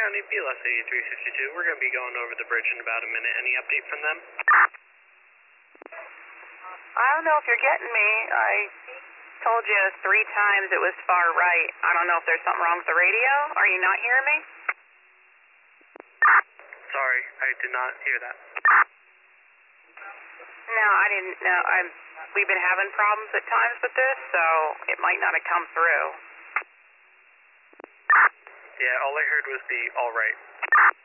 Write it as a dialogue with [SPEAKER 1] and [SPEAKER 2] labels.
[SPEAKER 1] County, BLS 8352. We're going to be going over the bridge in about a minute. Any update from them?
[SPEAKER 2] I don't know if you're getting me. I told you 3 times it was far right. I don't know if there's something wrong with the radio. Are you not hearing me?
[SPEAKER 1] Sorry, I did not hear that.
[SPEAKER 2] No, I didn't know. We've been having problems at times with this, so it might not have come through.
[SPEAKER 1] Yeah, all I heard was the all right.